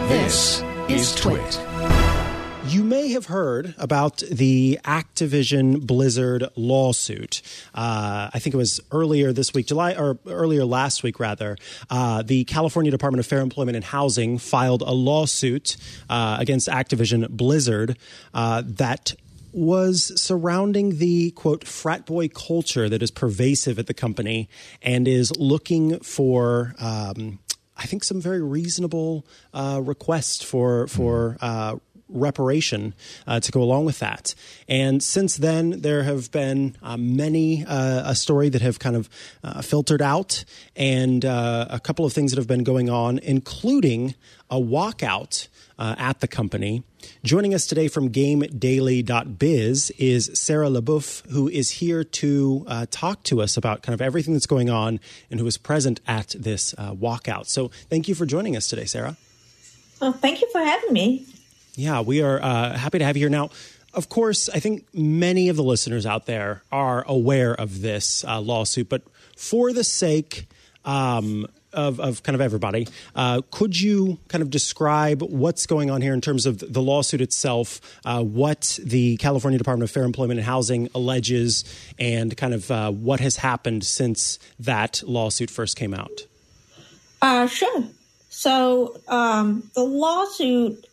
This is Twit. You may have heard about the Activision Blizzard lawsuit. I think it was earlier this week, earlier last week, rather. The California Department of Fair Employment and Housing filed a lawsuit against Activision Blizzard that was surrounding the, quote, frat boy culture that is pervasive at the company and is looking for I think some very reasonable requests for reparation to go along with that. And since then, there have been many a story that have kind of filtered out and a couple of things that have been going on, including a walkout at the company. Joining us today from GameDaily.biz is Sarah LaBeouf, who is here to talk to us about kind of everything that's going on and who was present at this walkout. So thank you for joining us today, Sarah. Well, thank you for having me. Yeah, we are happy to have you here. Now, of course, I think many of the listeners out there are aware of this lawsuit, but for the sake of kind of everybody, could you kind of describe what's going on here in terms of the lawsuit itself, what the California Department of Fair Employment and Housing alleges, and kind of what has happened since that lawsuit first came out? Sure. So the lawsuit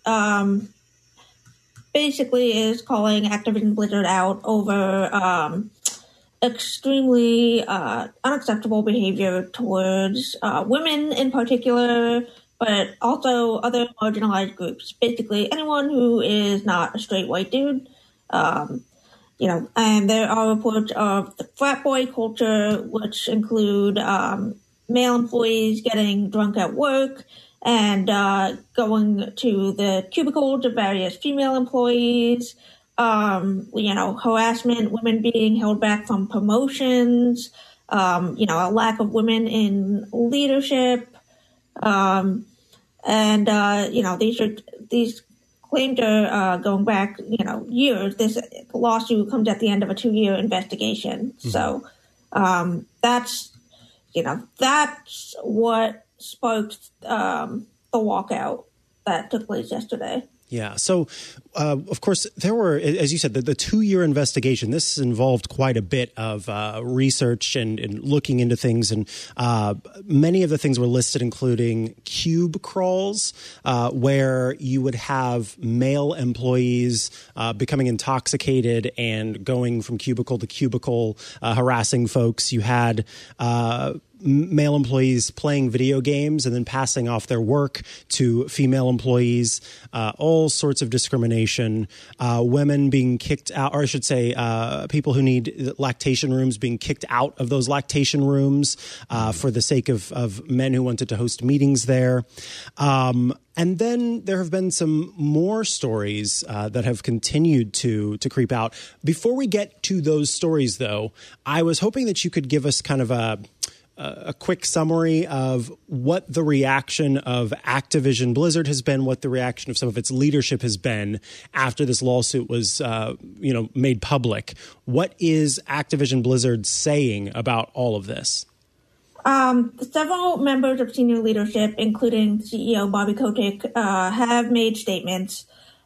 basically is calling Activision Blizzard out over extremely unacceptable behavior towards women in particular, but also other marginalized groups. Basically, anyone who is not a straight white dude. And there are reports of the frat boy culture, which include male employees getting drunk at work and going to the cubicles of various female employees, harassment, women being held back from promotions, a lack of women in leadership. These claims are going back, years. This lawsuit comes at the end of a 2-year investigation. Mm-hmm. So that's what sparked the walkout that took place yesterday. Yeah. So, of course, there were, as you said, the 2-year investigation. This involved quite a bit of research and looking into things. And many of the things were listed, including cube crawls, where you would have male employees becoming intoxicated and going from cubicle to cubicle, harassing folks. You had male employees playing video games and then passing off their work to female employees, all sorts of discrimination, women being kicked out, or I should say people who need lactation rooms being kicked out of those lactation rooms for the sake of men who wanted to host meetings there. And then there have been some more stories that have continued to creep out. Before we get to those stories, though, I was hoping that you could give us kind of a quick summary of what the reaction of Activision Blizzard has been, what the reaction of some of its leadership has been after this lawsuit was, made public. What is Activision Blizzard saying about all of this? Several members of senior leadership, including CEO Bobby Kotick, have made statements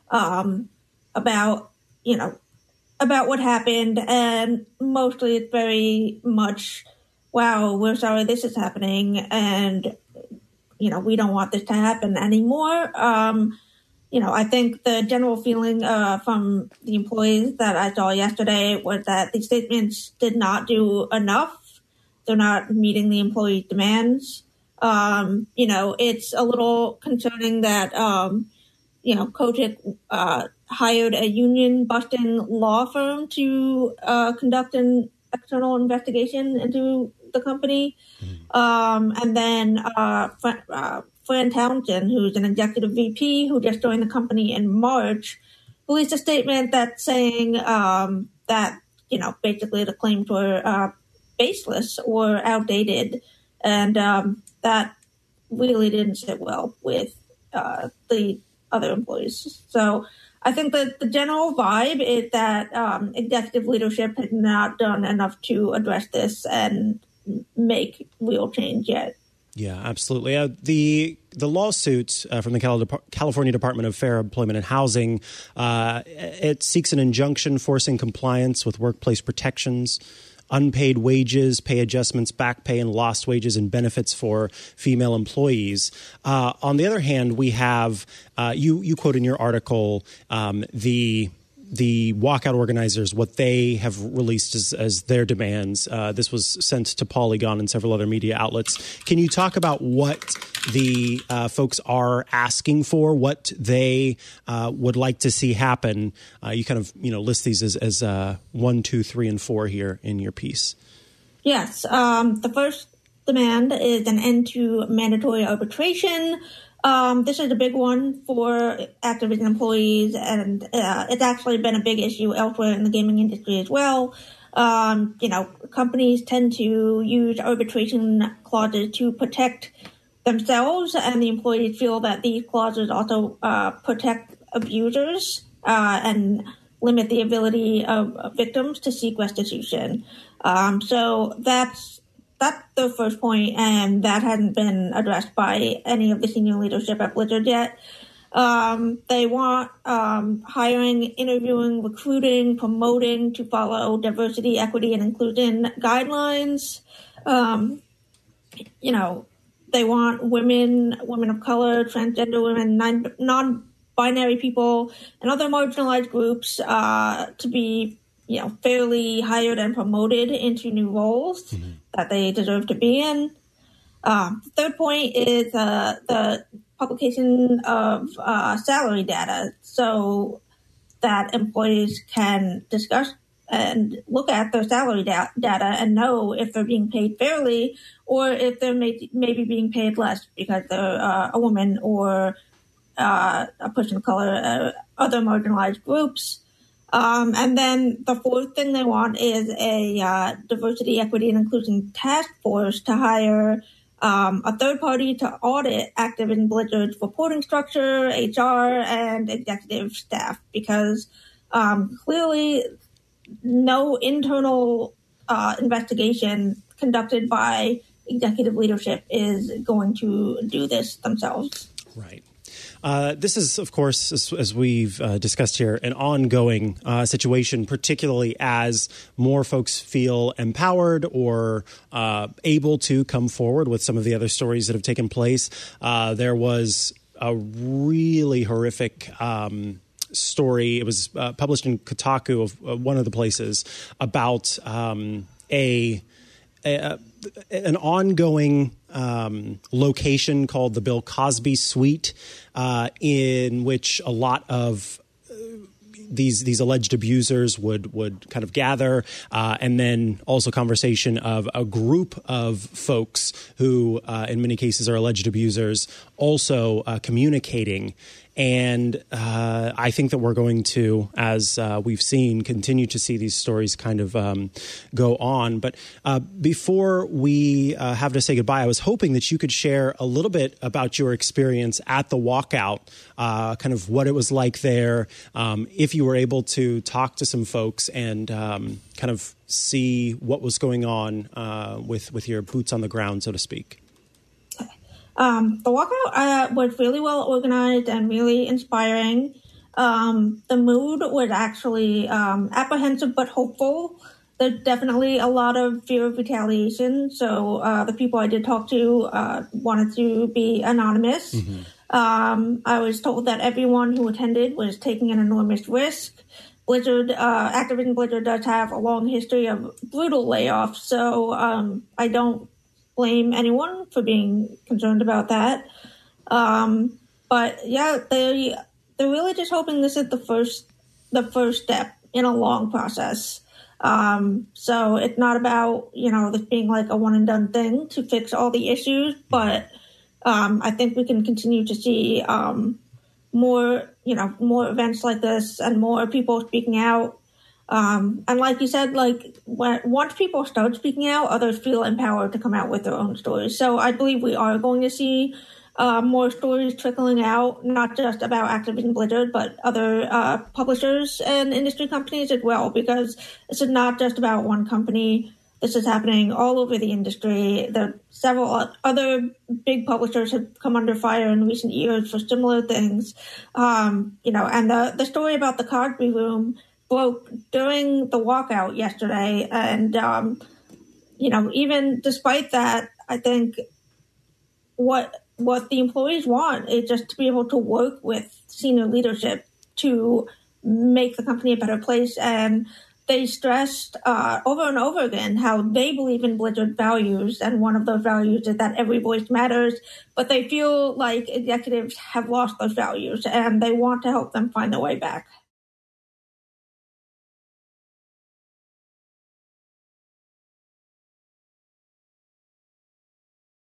about what happened, and mostly it's very much, wow, we're sorry this is happening, and, we don't want this to happen anymore. I think the general feeling from the employees that I saw yesterday was that these statements did not do enough. They're not meeting the employee demands. It's a little concerning that, Kotick hired a union-busting law firm to conduct an external investigation into the company. And then Fran Townsend, who's an executive VP who just joined the company in March, released a statement that's saying that, basically the claims were baseless or outdated. And that really didn't sit well with the other employees. So I think that the general vibe is that executive leadership has not done enough to address this and make real change yet. Yeah, absolutely. The lawsuit from the California Department of Fair Employment and Housing, it seeks an injunction forcing compliance with workplace protections, unpaid wages, pay adjustments, back pay, and lost wages and benefits for female employees. On the other hand, we have, you quote in your article, the walkout organizers, what they have released as their demands. This was sent to Polygon and several other media outlets. Can you talk about what the folks are asking for, what they would like to see happen? You kind of list these as 1, 2, 3, and 4 here in your piece. Yes. The first demand is an end to mandatory arbitration. This is a big one for Activision employees, and it's actually been a big issue elsewhere in the gaming industry as well. Companies tend to use arbitration clauses to protect themselves, and the employees feel that these clauses also protect abusers and limit the ability of victims to seek restitution. So that's the first point, and that hasn't been addressed by any of the senior leadership at Blizzard yet. They want hiring, interviewing, recruiting, promoting to follow diversity, equity, and inclusion guidelines. They want women of color, transgender women, non-binary people, and other marginalized groups to be fairly hired and promoted into new roles that they deserve to be in. The third point is the publication of salary data so that employees can discuss and look at their salary data and know if they're being paid fairly or if they're maybe being paid less because they're a woman or a person of color, other marginalized groups. And then the fourth thing they want is a diversity, equity, and inclusion task force to hire a third party to audit Activision Blizzard's reporting structure, HR, and executive staff, because clearly no internal investigation conducted by executive leadership is going to do this themselves. Right. This is, of course, as we've discussed here, an ongoing situation, particularly as more folks feel empowered or able to come forward with some of the other stories that have taken place. There was a really horrific story. It was published in Kotaku, of one of the places, about an ongoing location called the Bill Cosby Suite, in which a lot of these alleged abusers would kind of gather, and then also conversation of a group of folks who, in many cases, are alleged abusers, also communicating. And I think that we're going to, as we've seen, continue to see these stories kind of go on. But before we have to say goodbye, I was hoping that you could share a little bit about your experience at the walkout, kind of what it was like there, if you were able to talk to some folks and kind of see what was going on with your boots on the ground, so to speak. The walkout was really well organized and really inspiring. The mood was actually apprehensive but hopeful. There's definitely a lot of fear of retaliation, so the people I did talk to wanted to be anonymous. Mm-hmm. I was told that everyone who attended was taking an enormous risk. Activision Blizzard does have a long history of brutal layoffs, so I don't blame anyone for being concerned about that. But yeah, they're really just hoping this is the first step in a long process. So it's not about, this being like a one and done thing to fix all the issues, but I think we can continue to see more events like this and more people speaking out. And like you said, once people start speaking out, others feel empowered to come out with their own stories. So I believe we are going to see more stories trickling out, not just about Activision Blizzard, but other publishers and industry companies as well, because this is not just about one company. This is happening all over the industry. Several other big publishers have come under fire in recent years for similar things. And the story about the Cosby Room broke during the walkout yesterday. And, even despite that, I think what the employees want is just to be able to work with senior leadership to make the company a better place. And they stressed over and over again how they believe in Blizzard values, and one of those values is that every voice matters, but they feel like executives have lost those values, and they want to help them find their way back.